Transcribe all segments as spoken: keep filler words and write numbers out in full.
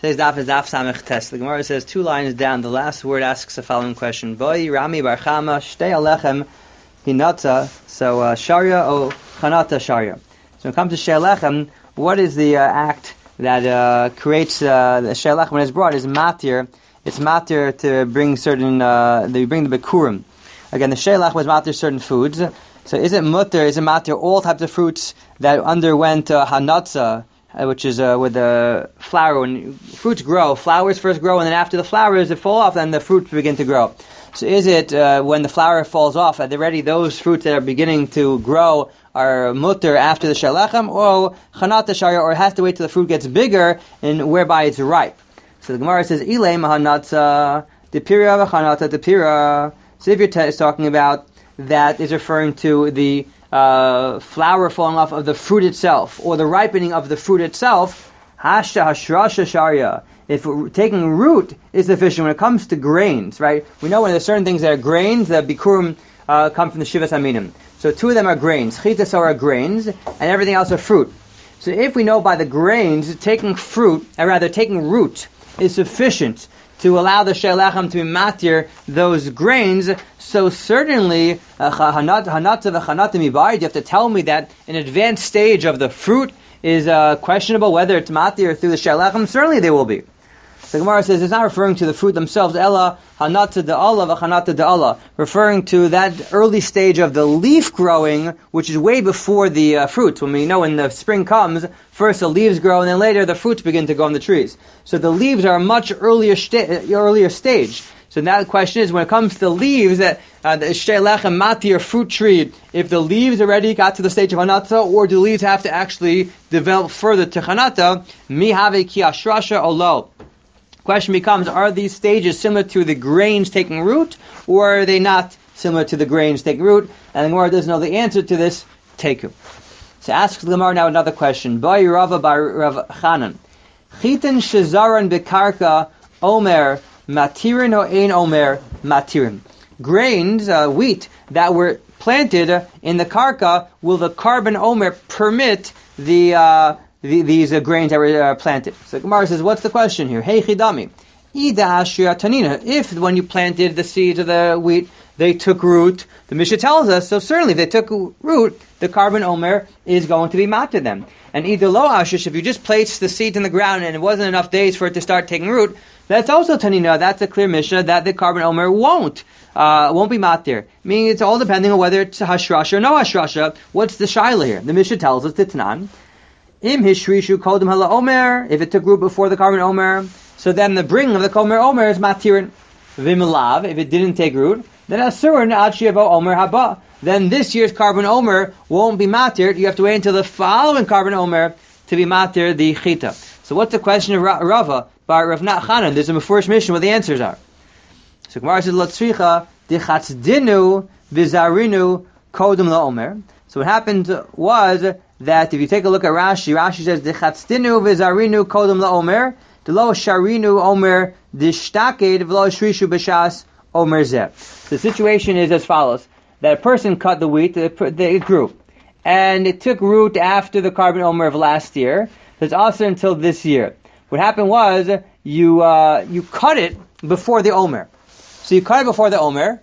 Today's daf is daf samech test. The Gemara says two lines down. The last word asks the following question: Boi Rami Bar Chama Shtei Alechem Hinata. So uh, Sharia or Chanata Sharia. So when it comes to Shtei Alechem, what is the uh, act that uh, creates uh, the Shtei Alechem when it's brought? Is matir. It's matir to bring certain. Uh, they bring the bikurim. Again, the Shtei Alechem was matir certain foods. So is it mutter? Is it matir all types of fruits that underwent uh, hanatza? Uh, which is uh, with the flower. When fruits grow, flowers first grow, and then after the flowers that fall off, then the fruits begin to grow. So is it uh, when the flower falls off, are they ready, those fruits that are beginning to grow are mutter after the Shtei Alechem, or chanata sharia, or it has to wait till the fruit gets bigger, and whereby it's ripe? So the Gemara says, Ilay mahanatza, depira v'chanata depira. So if you're t- talking about that is referring to the Uh, flower falling off of the fruit itself, or the ripening of the fruit itself, hasha hashrasha sharia. If taking root is sufficient when it comes to grains, right? We know when there's certain things that are grains, the bikurim uh, come from the shivas aminim. So two of them are grains. Chitas are grains, and everything else are fruit. So if we know by the grains, taking fruit, or rather taking root, is sufficient to allow the Shtei Alechem to be matir those grains, so certainly hanatza v'chanata mibayid, you have to tell me that an advanced stage of the fruit is uh, questionable whether it's matir through the Shtei Alechem. Certainly they will be. The Gemara says it's not referring to the fruit themselves, ella hanatza da'ala v'chanata da'ala, referring to that early stage of the leaf growing, which is way before the uh, fruits. When we know when the spring comes, first the leaves grow, and then later the fruits begin to go on the trees. So the leaves are a much earlier sta- earlier stage. So now the question is, when it comes to the leaves, that uh, the Shtei Alechem matir fruit tree, if the leaves already got to the stage of hanata, or do the leaves have to actually develop further to hanata? Mi have ki ashrasha olo. Question becomes, are these stages similar to the grains taking root, or are they not similar to the grains taking root? And the Gemara doesn't know the answer to this. Teku. So asks the Gemara now another question. Bai Rava bar Rav Chanan. Chitin shezaran bekarka omer matirin or ein omer matirin. Grains, uh, wheat, that were planted in the karka, will the carbon omer permit the... Uh, The, these uh, grains that were uh, planted? So Gemara says, what's the question here? Hey chidami, ida ashria tanina. If when you planted the seeds of the wheat, they took root, the Mishnah tells us, so certainly if they took root, the carbon omer is going to be matir them. And either lo ashish, if you just placed the seed in the ground and it wasn't enough days for it to start taking root, that's also tanina. That's a clear Mishnah that the carbon omer won't uh, won't be matir. Meaning it's all depending on whether it's hashrasha or no hashrasha. What's the shaila here? The Mishnah tells us titnan. Im hishrishu kodim hala omer, if it took root before the carbon omer, so then the bringing of the carbon omer is matirin. Vimalav, if it didn't take root, then asurin ad shiavo omer haba. Then this year's carbon omer won't be matir. You have to wait until the following carbon omer to be matir the chita. So what's the question of Rava by Rav Chanan? There's a first mission where the answers are. So Gemara says lotzricha dichatzdinu vizarinu kodim la omer. So what happened was that if you take a look at Rashi, Rashi says, Dechatstinu v'zarinu kodem la'omer, D'lo sharinu omer dishtake, D'lo shrishu b'shas omer zeh. The situation is as follows, that a person cut the wheat, it grew, and it took root after the carbon omer of last year, so it's also until this year. What happened was, you uh, you cut it before the omer. So you cut it before the omer.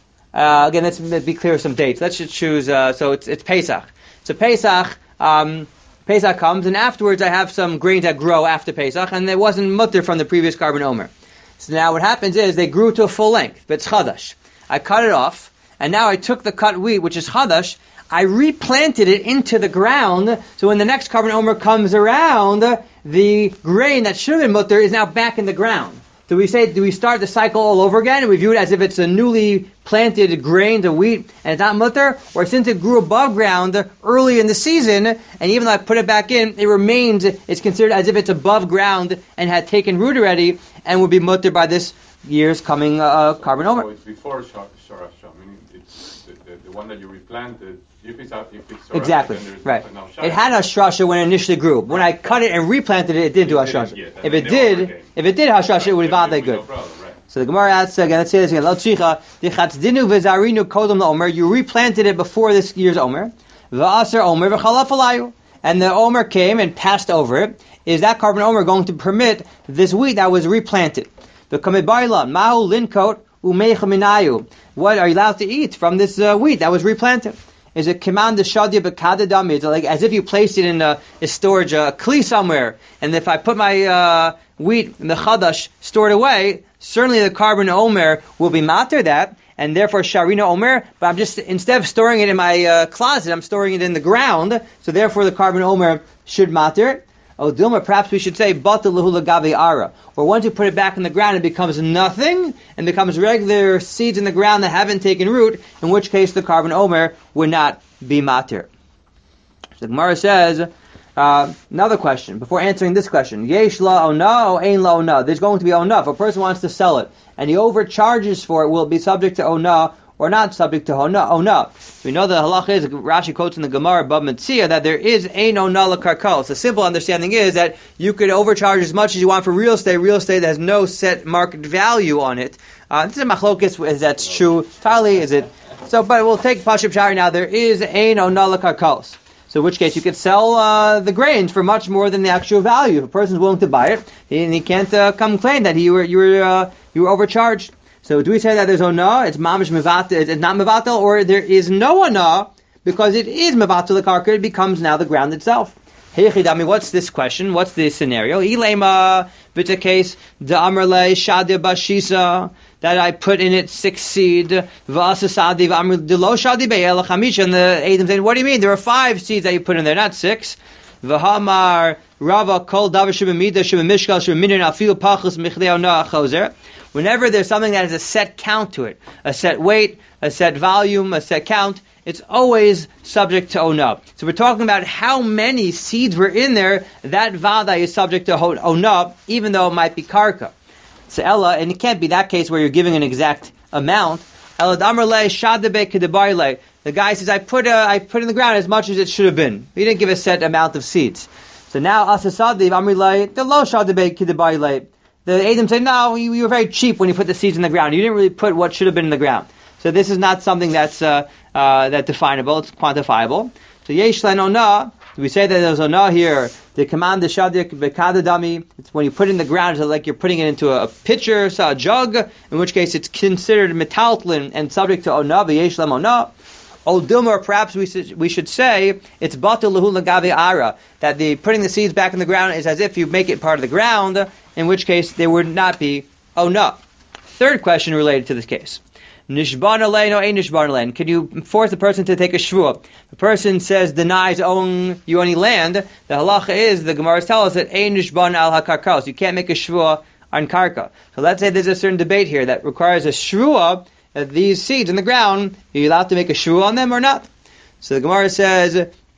Uh, again, let's be clear with some dates. Let's just choose, uh, so it's, it's Pesach. So Pesach, um, Pesach comes, and afterwards I have some grains that grow after Pesach, and there wasn't mutter from the previous carbon omer. So now what happens is, they grew to a full length, but it's chadash. I cut it off, and now I took the cut wheat, which is chadash, I replanted it into the ground, so when the next carbon omer comes around, the grain that should have been mutter is now back in the ground. Do we say, do we start the cycle all over again, and we view it as if it's a newly planted grain of wheat, and it's not mutter? Or since it grew above ground early in the season, and even though I put it back in, it remains, it's considered as if it's above ground and had taken root already, and would be mutter by this year's coming uh, carbon omer. So it's before Sharasha, meaning it's the, the, the one that you replanted. If it's, if it's exactly, right. It had hashrasha when it initially grew. When I cut it and replanted it, it didn't do hashrasha. If it did, if it did hashrasha, it would be not that good. So the Gemara asks again, let's say this again. You replanted it before this year's omer. V'aser omer v'chalaf alayu. and the Omer came and passed over it, is that carbon Omer going to permit this wheat that was replanted? What are you allowed to eat from this uh, wheat that was replanted? Is it command the shadia bekadadami? It's like as if you placed it in a, a storage, a kli somewhere, and if I put my uh, wheat in the chadash stored away, certainly the carbon Omer will be mater that, and therefore Sharina Omer, but I'm just, instead of storing it in my uh, closet, I'm storing it in the ground, so therefore the carbon Omer should mater. Oh, Dilma, perhaps we should say, Bata Lahula Gavi Ara. Or once you put it back in the ground, it becomes nothing, and becomes regular seeds in the ground that haven't taken root, in which case the carbon Omer would not be mater. So the Gemara says, uh, another question, before answering this question, Yesh la ona or ain la ona? There's going to be ona. If a person wants to sell it, and he overcharges for it, will it be subject to ona, or not subject to ona? ona. We know the halacha is, Rashi quotes in the Gemara, Bab Metzia, that there is ein ona l'karkos. The simple understanding is that you could overcharge as much as you want for real estate, real estate that has no set market value on it. Uh, this is a machlokes, is that's true. Tali, is it? So, but we'll take Pashib Shari now. There is ein ona l'karkos. So in which case you could sell uh, the grains for much more than the actual value. If a person is willing to buy it, and he can't uh, come claim that he were, you were uh, you were overcharged. So do we say that there's ona, it's mamish mevatel, it's not mevatel, or there is no ona, because it is mevatel the karka, it becomes now the ground itself? Hey Chidami, what's this question? What's the scenario? Ilema, bit a case, the amrle shadi bashisa, that I put in it six seed, v'asasadi v'amr delo shadi be'el chamisha, and the Adam saying, what do you mean? There are five seeds that you put in there, not six. V'hamar rava kol davar shebemida shebemishkal shebeminin afil pachus michdei ona chozer. Whenever there's something that has a set count to it, a set weight, a set volume, a set count, it's always subject to ona. So we're talking about how many seeds were in there, that vada is subject to ona, even though it might be karka. So Ella, and it can't be that case where you're giving an exact amount. Ella damrle shadabe kedebayle. The guy says, I put uh, I put in the ground as much as it should have been. He didn't give a set amount of seeds. So now asasadi amrle the lo shadabe kedebayle. The Adam say, no, you, you were very cheap when you put the seeds in the ground. You didn't really put what should have been in the ground. So this is not something that's uh, uh, that definable. It's quantifiable. So yesh lan ona. We say that there's ona here. The command the shadik bekadadami. It's when you put it in the ground, it's like you're putting it into a, a pitcher, so a jug. In which case, it's considered metaltlin and subject to ona. The yesh lan ona. O Dilma, perhaps we should, we should say it's batul lahu lagavi ara, that the putting the seeds back in the ground is as if you make it part of the ground, in which case there would not be ona. Third question related to this case. Nishban alein or ein nishban alein. Can you force the person to take a shvuah? The person says, denies own you any land. The halacha is, the Gemara tells us that ein nishban al hakarkos. You can't make a shvuah on karka. So let's say there's a certain debate here that requires a shvuah. Uh, these seeds in the ground, are you allowed to make a shvuah on them or not? So the Gemara says,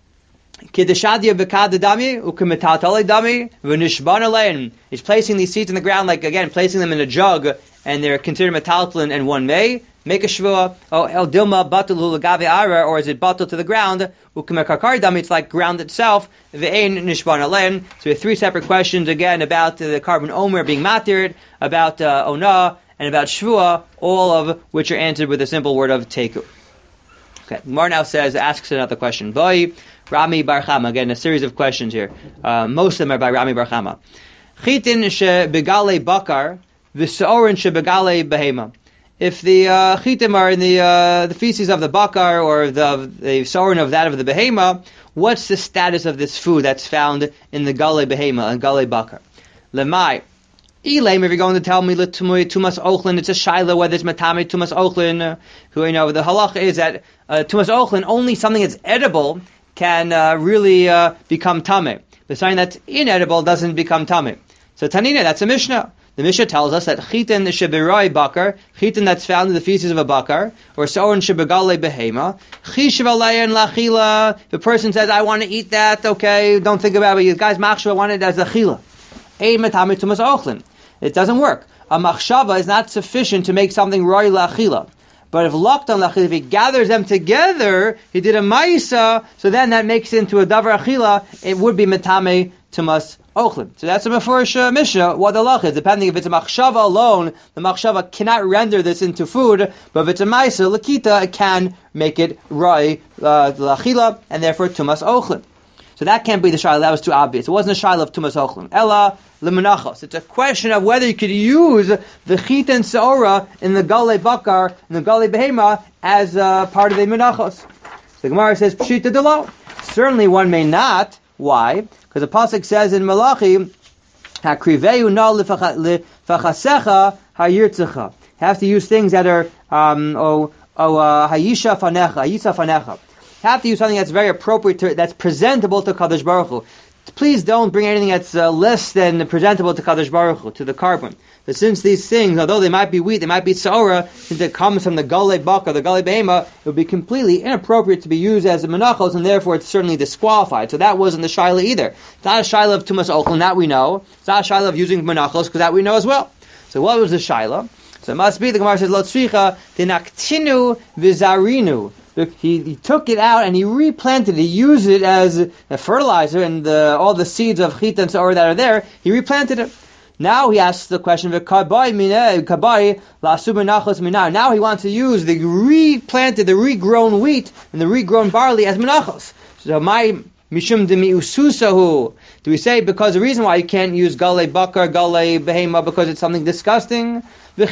Kidashadya bekad dami ukemetatale dami v'nishban alein. He's placing these seeds in the ground, like again, placing them in a jug, and they're considered metaltlin, and one may make a shvuah. Oh, el dilma batul lagavi ara, or is it batul to the ground? Ukemekakari dami, it's like ground itself. Ve'ein nishban alein. So we have three separate questions again about uh, the carbon omer being matir, about uh, ona, and about shvuah, all of which are answered with a simple word of teku. Okay, Mar now says, asks another question. Boy, Rami Bar Chama. Again, a series of questions here. Uh, most of them are by Rami Bar Chama. Chitin she begale bakar, v'seorin she begale behema. If the uh, chitim are in the uh, the feces of the bakar or the the seorin of that of the behema, what's the status of this food that's found in the gale behema and gale bakar? Lemai. Elaim, if you're going to tell me tumas ochlin, it's a shaila whether it's matame tumas ochlin. Who you know the halacha is that uh, tumas ochlin, only something that's edible can uh, really uh, become tameh. But something that's inedible doesn't become tameh. So Tanina, that's a Mishnah. The Mishnah tells us that chitin sheberoi bakar, chitin that's found in the feces of a bakar, or soren shebegale behema, chishav alein lachila. The person says, I want to eat that. Okay, don't think about it. You guys, machshava, I want it as a chila. Ein matame tumas ochlin. It doesn't work. A machshava is not sufficient to make something roi lachila. But if loktan lachila, if he gathers them together, he did a ma'isa, so then that makes it into a davar achila, it would be metame tumas ochlin. So that's a mefurish uh, mishnah, what the lach is. Depending if it's a machshava alone, the machshava cannot render this into food, but if it's a ma'isa, lakita, it can make it roi uh, lachila, and therefore tumas ochlin. So that can't be the shaila. That was too obvious. It wasn't a shaila of tumas ochlin. Ella lemenachos. It's a question of whether you could use the chit and seora in the galei bakar, in the galei behema, as uh, part of the menachos. The Gemara says, pshita delo. Certainly one may not. Why? Because the pasuk says in Malachi, hakriveu na lefachasecha hayirtzecha. Have to use things that are um, oh oh uh, hayisha fanecha, hayisa fanecha. Have to use something that's very appropriate to, that's presentable to Kadosh Baruch Hu. Please don't bring anything that's uh, less than presentable to Kadosh Baruch Hu, to the carbon. But since these things, although they might be wheat, they might be tzora, since it comes from the galei baka, the galei behema, it would be completely inappropriate to be used as a menachos, and therefore it's certainly disqualified. So that wasn't the shaila either. It's not a shaila of tumas ochlin, that we know. It's not a shaila of using menachos, because that we know as well. So what was the shaila? So it must be, the Gemara says, lo tzricha dinaktinu v'zarinu. He, he took it out and he replanted it. He used it as a fertilizer, and the, all the seeds of chit and seor that are there, he replanted it. Now he asks the question, now he wants to use the replanted, the regrown wheat and the regrown barley as menachos. So my mishum de miususahu. Do we say because the reason why you can't use galei bakar, galei behema, because it's something disgusting? Now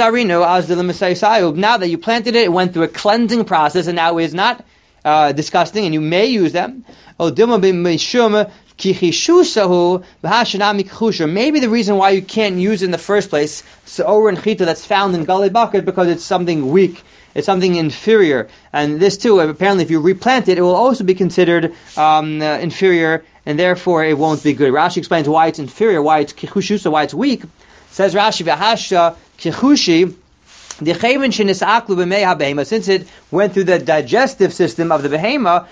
that you planted it, it went through a cleansing process, and now it is not uh, disgusting, and you may use them. Maybe the reason why you can't use it in the first place, seor and chita, that's found in galei bakar, because it's something weak. It's something inferior. And this too, apparently if you replant it, it will also be considered um, uh, inferior, and therefore it won't be good. Rashi explains why it's inferior, why it's kichushusa, why it's weak. Says Rashi, v'hasha kichushi, since it went through the digestive system of the behema,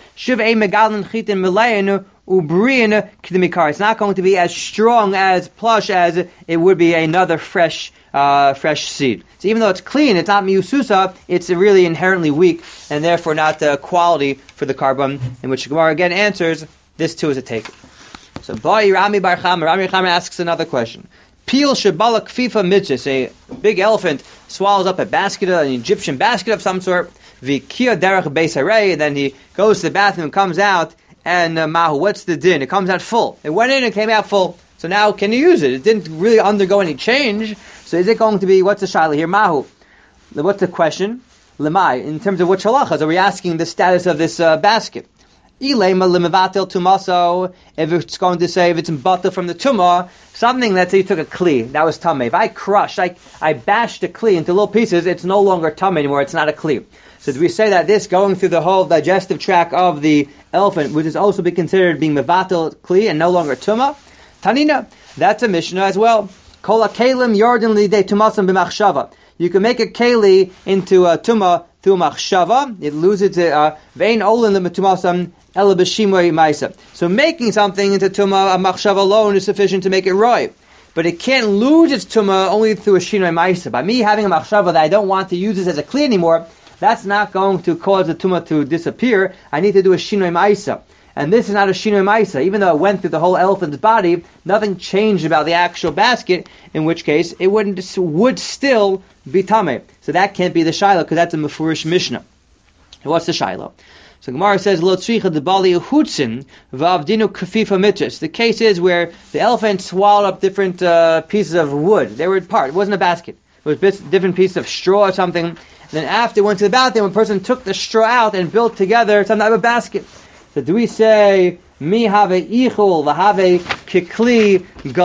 it's not going to be as strong, as plush as it would be another fresh uh, fresh seed. So even though it's clean, it's not miususa, it's really inherently weak, and therefore not the quality for the carbon, in which Gemara again answers, this too is a take. So Bai Rami Bar Chama, Rami Bar Chama asks another question. Pil Shabala Kfifa Mitzvah, a big elephant swallows up a basket, an Egyptian basket of some sort, Vikia Derech Beis Harei, and then he goes to the bathroom and comes out, and uh, Mahu, what's the din? It comes out full. It went in and came out full. So now, can you use it? It didn't really undergo any change. So is it going to be, what's the shaila here? Mahu. What's the question? Lemai. In terms of which halachas are we asking the status of this uh, basket? Ilema limevatel tumaso. If it's going to say, if it's in batel from the tumah, something that you took a kli, that was tameh. If I crushed, I, I bashed a kli into little pieces, it's no longer tameh anymore, it's not a kli. So do we say that this going through the whole digestive tract of the elephant would also be considered being mevatel kli and no longer tumah? Tanina, that's a Mishnah as well. Kol ha-kelim yordin lidei tumasam b'machshava. You can make a keli into a tumah through machshava. It loses it. Vein olin l'metumasam ela b'shimoi ma'isa. So making something into tumah, a machshava alone is sufficient to make it right. But it can't lose its tumah only through a shinoi ma'isa. By me having a machshava that I don't want to use this as a kli anymore, that's not going to cause the tumah to disappear. I need to do a shinoi ma'isa. And this is not a shinoi ma'isa. Even though it went through the whole elephant's body, nothing changed about the actual basket, in which case it wouldn't would still be tameh. So that can't be the shiloh, because that's a mefurish Mishnah. What's the shiloh? So Gemara says, Lo tzricha de bali uhutzin v'avdinu kafifa mitris. The case is where the elephant swallowed up different uh, pieces of wood. They were part. It wasn't a basket. It was bits, different pieces of straw or something. And then after it went to the bathroom, a person took the straw out and built together some type of basket. So do we say mi have ichul v'have kikli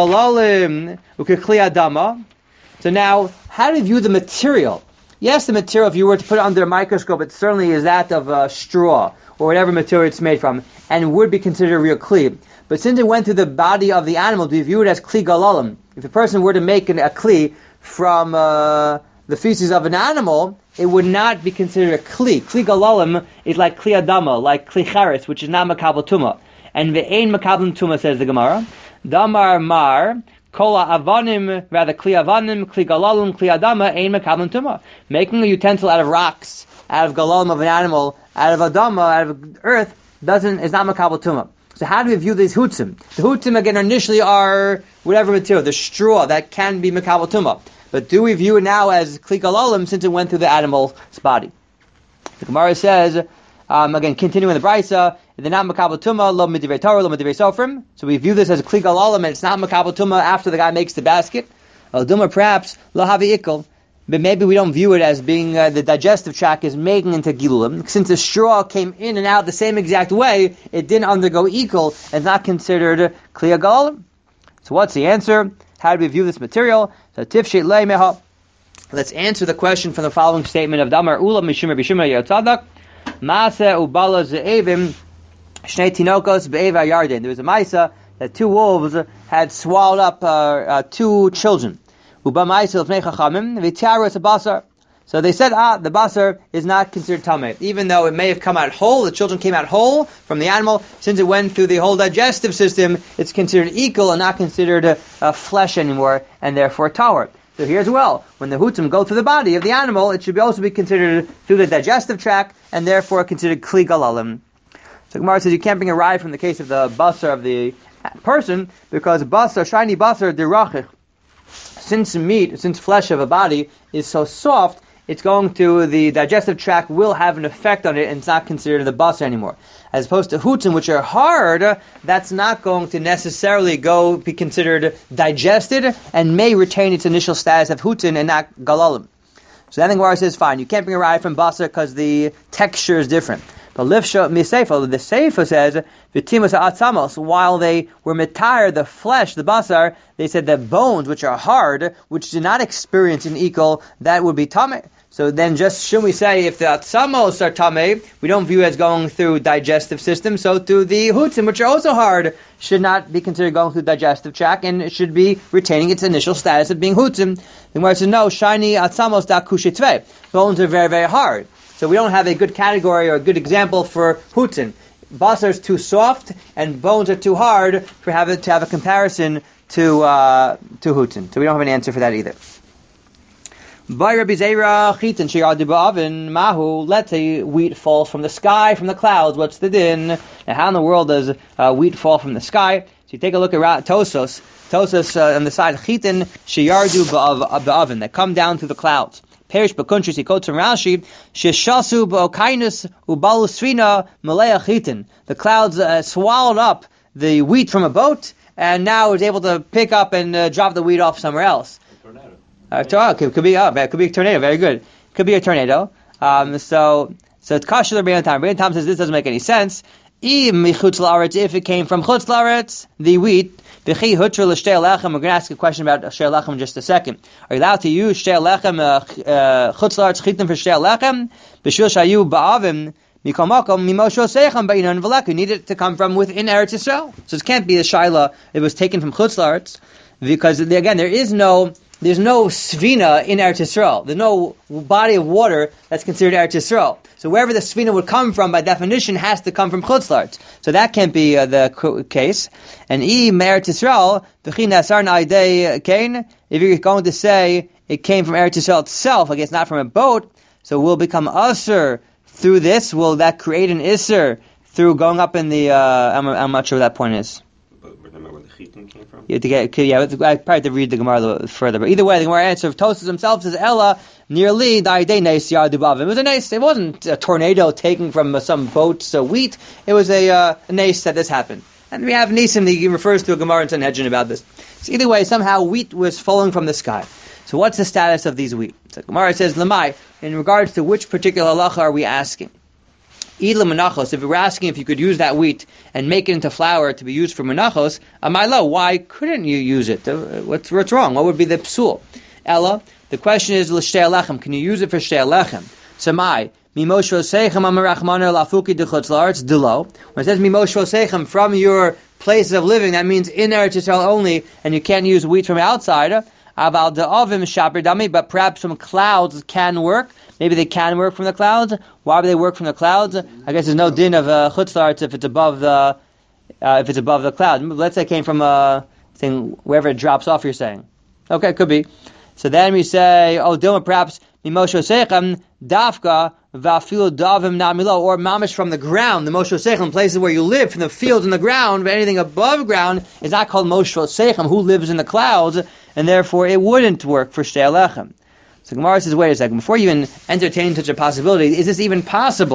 galalim ukikli adama? So now, how do you view the material? Yes, the material, if you were to put it under a microscope, it certainly is that of uh, straw or whatever material it's made from, and would be considered a real kli. But since it went through the body of the animal, do you view it as kli galalim? If a person were to make an, a kli from uh, the feces of an animal, it would not be considered a kli. Kli galalim is like kli adama, like kli charis, which is not makabel tuma. And ve'ein makabel tuma, says the Gemara. Damar mar, kola avanim, rather kli avanim, kli galalim, kli adama, ein makabel tuma. Making a utensil out of rocks, out of galalim of an animal, out of adama, out of earth, doesn't is not makabel tuma. So how do we view these hutzim? The hutzim again initially are whatever material, the straw that can be makabel tuma. But do we view it now as kli galalim since it went through the animal's body? The Gemara says, um, again, continuing the brisa, they're not makabel tumah, lo midivrei Torah, lo midivrei sofrim. So we view this as a kli galalim, and it's not makabel tumah after the guy makes the basket. Al duma perhaps lo havi ikol. But maybe we don't view it as being uh, the digestive tract is making into gilulim. Since the straw came in and out the same exact way, it didn't undergo ikol and not considered kli galalim. So what's the answer? How do we view this material? So tifshet leimeha. Let's answer the question from the following statement of Damar Ula Mishimah Bishimah Yotzadak. Maaseh ubala ze'evim shnei tinokos be'eva yarden. There was a maisa that two wolves had swallowed up uh, uh, two children. Uba maisa l'fnei chachamim v'tiaros basar. So they said, ah, the basar is not considered tameh, even though it may have come out whole. The children came out whole from the animal. Since it went through the whole digestive system, it's considered equal and not considered uh, uh, flesh anymore, and therefore tahor. So here as well, when the hutim go through the body of the animal, it should be also be considered through the digestive tract, and therefore considered kli galalim. So Gemara says you can't bring a ride from the case of the basar of the person, because basar, shiny basar, dirachich, since meat, since flesh of a body is so soft, it's going to, the digestive tract will have an effect on it, and it's not considered the basar anymore. As opposed to hutim, which are hard, that's not going to necessarily go be considered digested, and may retain its initial status of hutin and not galalim. So then the Gemara says, fine, you can't bring a raya from basar because the texture is different. But lifsha miseifa, the seifa says, v'timus ha'atzamos, while they were mitar, the flesh, the basar, they said that bones, which are hard, which do not experience an equal, that would be tameh. So then just, shouldn't we say, if the atzamos are tameh, we don't view it as going through digestive system, so to the hutim, which are also hard, should not be considered going through digestive tract, and it should be retaining its initial status of being hutim. The Gemara says, no, shiny atzamos da kushitvei. Bones are very, very hard. So we don't have a good category or a good example for hutin. Basar is too soft, and bones are too hard for have it, to have a comparison to uh, to hutin. So we don't have an answer for that either. By Rabbi Zera, chitin sheyardu ba'avin mahu. Let's say wheat falls from the sky, from the clouds. What's the din? Now, how in the world does uh, wheat fall from the sky? So you take a look at Tosos. Tosos uh, on the side, chitin sheyardu ba'avin, that come down through the clouds. Perish b'kuntrus, he quotes from Rashi, sheshasu b'okainus ubalu srina malaya chitin. The clouds uh, swallowed up the wheat from a boat, and now it's able to pick up and uh, drop the wheat off somewhere else. Tornado. Uh, to, could, could be oh, it could be a tornado. Very good. Could be a tornado. Um, so so it's kasher l'Rebbeinu Tam. Rebbeinu Tam says this doesn't make any sense. If it came from chutz la'aretz, the wheat, v'chi hutra l'shtei lechem. We're going to ask a question about shtei lechem in just a second. Are you allowed to use shtei lechem, chutz la'aretz chitim for shtei lechem? B'shul shayu ba'avim mikol makom mimosho seichem ba'inon v'lek. You need it to come from within Eretz Yisrael. So it can't be a shaila. It was taken from chutz la'aretz, because again there is no. There's no svina in Eretz Yisrael. There's no body of water that's considered Eretz Yisrael. So wherever the svina would come from, by definition, has to come from Chutz La'aretz. So that can't be uh, the case. And i Eretz Yisrael, v'chi nasar na'idei kain, if you're going to say it came from Eretz Yisrael itself, like it's not from a boat, so will become usher through this. Will that create an isser through going up in the? Uh, I'm, I'm not sure what that point is. Remember where the chitin came from? Yeah, to get, yeah, I probably have to read the Gemara a little further. But either way, the Gemara answer of Tosas himself says, Ella, nearly, da'idei neis yardu ba'avim. It was a neis. It wasn't a tornado taking from uh, some boat's uh, wheat. It was a, uh, a neis that this happened. And we have Nisim, he refers to a Gemara in Sanhedrin about this. So either way, somehow wheat was falling from the sky. So what's the status of these wheat? So Gemara says, Lamai, in regards to which particular halacha are we asking? Idla menachos, if we're asking if you could use that wheat and make it into flour to be used for menachos, amaylo, why couldn't you use it? What's, what's wrong? What would be the psul? Ella, the question is, l'shtei lechem, can you use it for shtei lechem? Samai, mimosh v'oseichem amarachmaner lafuki d'chutz la'aretz dilo. When it says mimosh v'oseichem, from your places of living, that means in Eretz Yisrael only, and you can't use wheat from outside. Aval da'avim shaper dami, but perhaps some clouds can work. Maybe they can work from the clouds. Why would they work from the clouds? I guess there's no din of uh, chutz la'aretz if it's above the uh, if it's above the cloud. Let's say it came from a thing wherever it drops off. You're saying, okay, it could be. So then we say, oh, dilma perhaps mimosho sechem dafka va'afilu davim namilo, or mamish from the ground. The mosho sechem, places where you live, from the fields and the ground, but anything above ground is not called mosho sechem, who lives in the clouds, and therefore it wouldn't work for shtei lechem. So Gemara says, wait a second, before you even entertain such a possibility, is this even possible?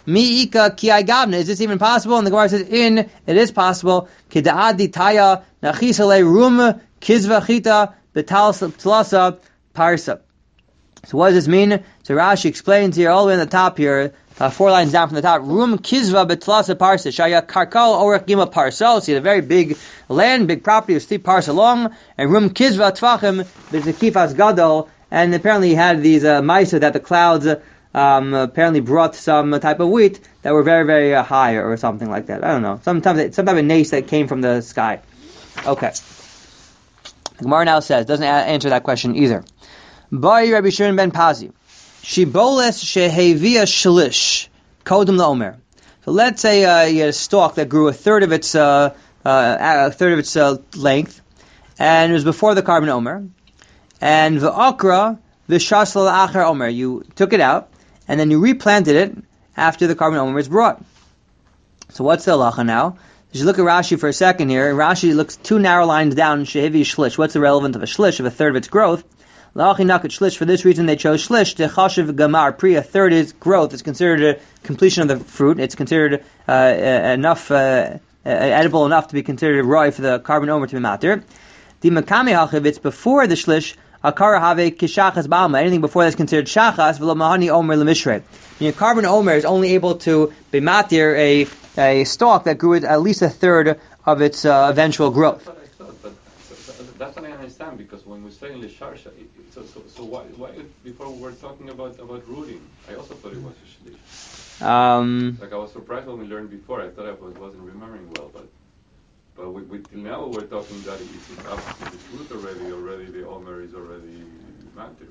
Mi'ika ki gabna. Is this even possible? And the Gemara says, in, it is possible. Kida'adi taya nachisale rum kizva chita betal tlasa parsa. So what does this mean? So Rashi explains here, all the way on the top here, uh, four lines down from the top, rum kizva betlasa parsa, shaya karkal orach gima parsa. So you had a very big land, big property, with steep parsa long, and rum kizva tvachim, there's a kifas gadol, and apparently he had these uh, maisa that the clouds um, apparently brought some type of wheat that were very, very uh, high or something like that. I don't know. Sometimes it, some type of nace that came from the sky. Okay. The Gemara now says, doesn't a- answer that question either. Bai Rabbi Shimon ben Pazi. Shiboles shehevia shlish kodem laomer. So let's say uh, you had a stalk that grew a third of its uh, uh, a third of its uh, length, and it was before the carbon omer. And v'akra v'shasla la'achar omer. You took it out, and then you replanted it after the carbon omer was brought. So what's the halacha now? If you look at Rashi for a second here, Rashi looks two narrow lines down, shehevi shlish. What's the relevance of a shlish, of a third of its growth? La'achi nakat shlish, for this reason they chose shlish, techashiv gamar, pri, a third is growth, it's considered a completion of the fruit, it's considered uh, enough, uh, edible enough to be considered roi for the carbon omer to be matir. Di makami hachiv, it's before the shlish, akara have kishachas ba'alma, anything before that's considered shachas, v'lo mahani omer l'mishrei. Your carbon omer is only able to be matir a, a stalk that grew at least a third of its uh, eventual growth. That's what I understand, because when we say in Lisharsha, so, so, so why, why, before we were talking about, about rooting, I also thought it was a shlish. Um, like I was surprised when we learned before, I thought I was, wasn't remembering well, but but we, we, till now we're talking that it's, it's up to the root already, already the Omer is already matter.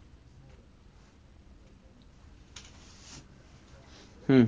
Hmm.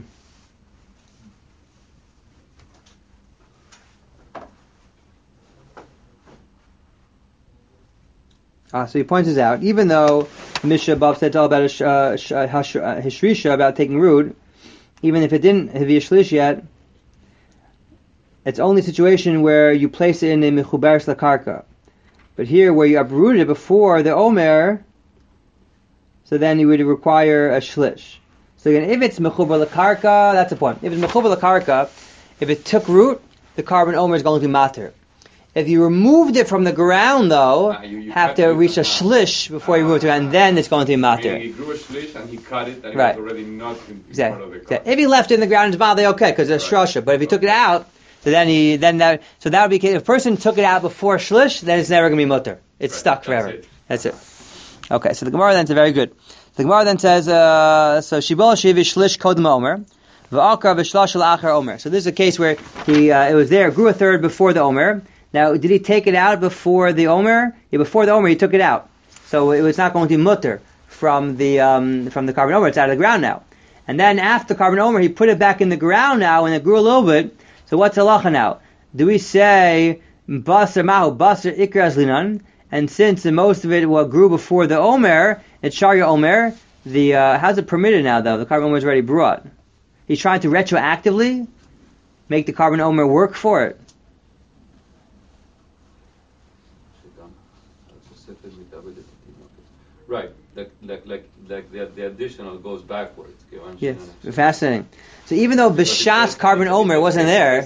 Ah, so he points this out. Even though Mishnah above said all about a uh, hishrisha, about taking root, even if it didn't have yishlish yet, it's only a situation where you place it in a mechuberes lakarka. But here, where you uprooted it before the omer, so then you would require a shlish. So again, if it's mechuber lakarka, that's the point. If it's mechuber lakarka, if it took root, the carbon omer is going to be matir. If you removed it from the ground, though, ah, you, you have to reach a ah. shlish before ah. you move it, and then it's going to be matir. He grew a shlish and he cut it, and right. it was already not in, in exactly. part of the exactly. cut. If he left it in the ground, it's mildly okay because it's right. shrasha. But if he took it out, so then he then that so that would be if a person took it out before shlish, then it's never going to be mutter. It's right. stuck That's forever. It. That's it. Okay, so the Gemara then says very good. The Gemara then says uh, so shibol shivi shlish kodem omer. V'akar v'shlash l'achar omer. So this is a case where he uh, it was there, grew a third before the omer. Now, did he take it out before the omer? Yeah, before the omer, he took it out. So it was not going to be mutter from the um, from the carbon omer. It's out of the ground now. And then after the carbon omer, he put it back in the ground now, and it grew a little bit. So what's halacha now? Do we say basar mahu basar ikras linan? And since most of it well, grew before the omer, it's sharia omer. The uh, how's it permitted now though? The carbon omer is already brought. He's trying to retroactively make the carbon omer work for it. Right, like like like like the, the additional goes backwards. Yes, fascinating. So even though b'shas carbon omer wasn't there,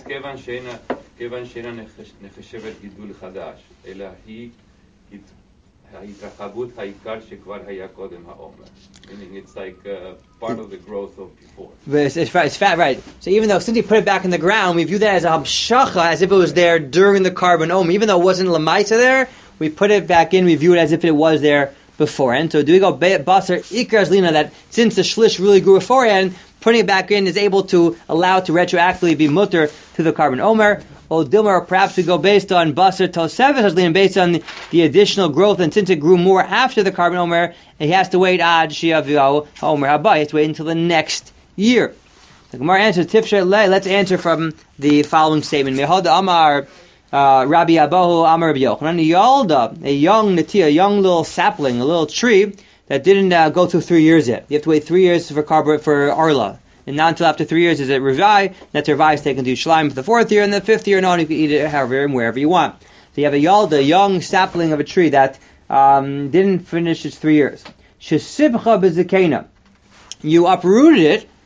meaning it's like uh, part of the growth of before. But it's, it's, it's fat, right? So even though since he put it back in the ground, we view that as a hamshacha, as if it was there during the carbon omer. Even though it wasn't lamaisa there, we put it back in. We view it as if it was there beforehand. So do we go basar ikras lina that since the shlish really grew beforehand, putting it back in is able to allow it to retroactively be mutter to the carbon omer? Or Dilma, or perhaps we go based on basar tosevet lina, based on the, the additional growth, and since it grew more after the carbon omer, he has to wait ad shiavu omer haba. He has to wait until the next year. The Gemara answers tifsher le. Let's answer from the following statement. Mehod Amar. Uh, Rabbi Abahu Amar Rabbi Yochanan, Yalda, a young natia, a young little sapling, a little tree that didn't uh, go through three years yet. You have to wait three years for carb for arla, and not until after three years is it revai. That revai is taken to Yerushalayim for the fourth year, and the fifth year, no, you can eat it however and wherever you want. So you have a Yalda, a young sapling of a tree that um, didn't finish its three years. Shesibcha bezekena, you uprooted it,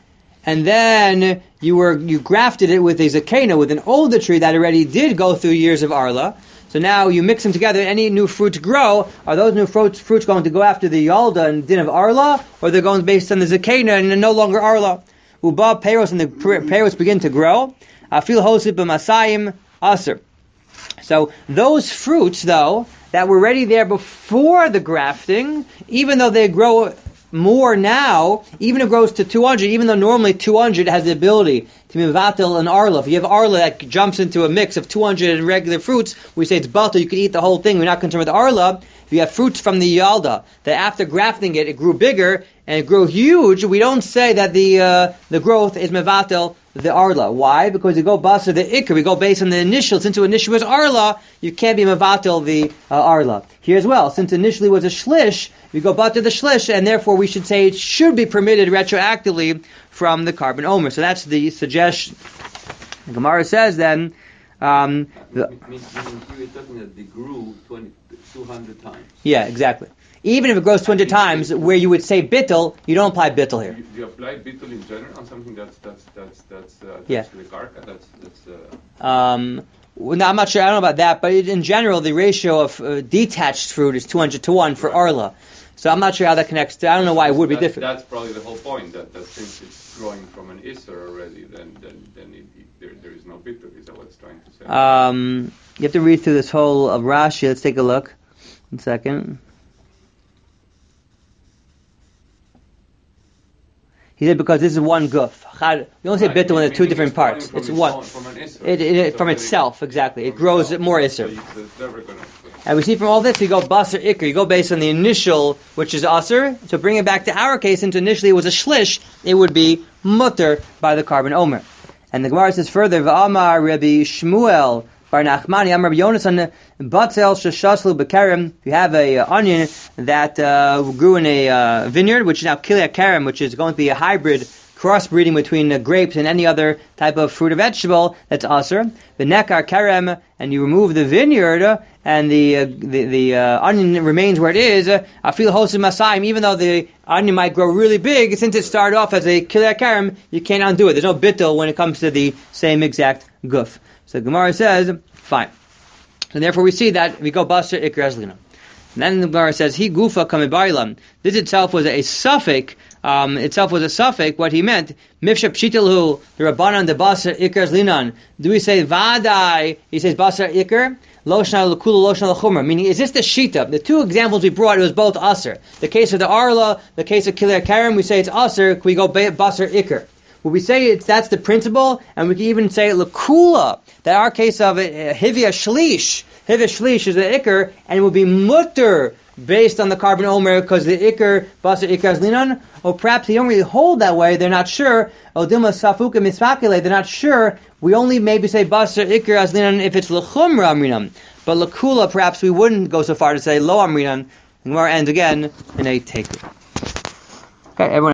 and then you were you grafted it with a zakena, with an older tree that already did go through years of arla. So now you mix them together. Any new fruits grow. Are those new fruits fruits going to go after the yalda and din of arla, or they're going based on the zakena and no longer arla? Uba peros, and the peros begin to grow. Afil hosip b'masayim aser. So those fruits, though, that were already there before the grafting, even though they grow more now, even if it grows to two hundred, even though normally two hundred has the ability to be mevatel and arla. If you have arla that jumps into a mix of two hundred regular fruits, we say it's batel, you can eat the whole thing, we're not concerned with arla. If you have fruits from the yalda, that after grafting it, it grew bigger and it grew huge, we don't say that the uh, the growth is mevatel the arla. Why? Because you go basa the ikr, we go based on the initial. Since the initial was arla, you can't be mevatel the uh, arla. Here as well, since initially was a shlish, we go back to the shlish, and therefore we should say it should be permitted retroactively from the carbon omer. So that's the suggestion. The Gemara says then, um, the, Meaning here it's talking that they grew two hundred times. yeah, exactly. Even if it grows two hundred times, where you would say bittul, you don't apply bittul here. You, you apply bittul in general on something that's that's that's that's uh, Yeah. to the karka. That's that's. Uh, Um, well, no, I'm not sure. I don't know about that, but in general, the ratio of uh, detached fruit is two hundred to one for Right. arla. So I'm not sure how that connects to. I don't know why it would be that's, different. That's probably the whole point. That, that since it's growing from an isser already, then then then it, it, there there is no bittul. Is that what it's trying to say? Um, you have to read through this whole of Rashi. Let's take a look. One second. He said because this is one guf. You don't say Right, bittul when meaning they're two different it's growing parts. from It's its one. own- from an isser. It, it, So from that itself, exactly. It from grows itself. more So isser. it's, it's never gonna. And we see from all this, we go basar ikr. You go based on the initial, which is asr. So bring it back to our case, since initially it was a shlish, it would be mutter by the carbon omer. And the Gemara says further, V'amar Rabbi Shmuel bar Nachmani, Amar Rabbi Yonasan, batzel sheshaslu b'kerem. If you have a uh, onion that uh, grew in a uh, vineyard, which is now kilei kerem, which is going to be a hybrid crossbreeding between uh, grapes and any other type of fruit or vegetable, that's asr. The nekar kerem, and you remove the vineyard, uh, and the uh, the, the uh, onion remains where it is. Uh, afil hosim masayim, even though the onion might grow really big, since it started off as a kilei kerem, you can't undo it. There's no bittul when it comes to the same exact guf. So Gemara says, fine. And therefore we see that we go basar ikr azlina. And then the Gemara says, he gufa kamibailam. This itself was a suffix. Um, itself was a suffix. What he meant, mifshak pshitilhu, the rabbanan, the basar ikr azlinan. Do we say vadai? He says basar ikr. Loshna l'kula, loshna l'chumra. Meaning, is this the shita? The two examples we brought, it was both aser. The case of the arla, the case of kilei kerem, we say it's aser. We go basar ikr. Well, we say it's that's the principle, and we can even say l'kula. That our case of it, hivya shlish. Hivya shlish is the ikr, and it will be mutter based on the carbon omer, because the ikr, basar ikr azlinan, or perhaps they don't really hold that way, they're not sure. Odilma safuka misfakile, they're not sure. We only maybe say basar ikr azlinan if it's l'chumra amrinan. But l'kula, perhaps we wouldn't go so far to say lo amrinan. And more ends again in a taker. Okay, everyone.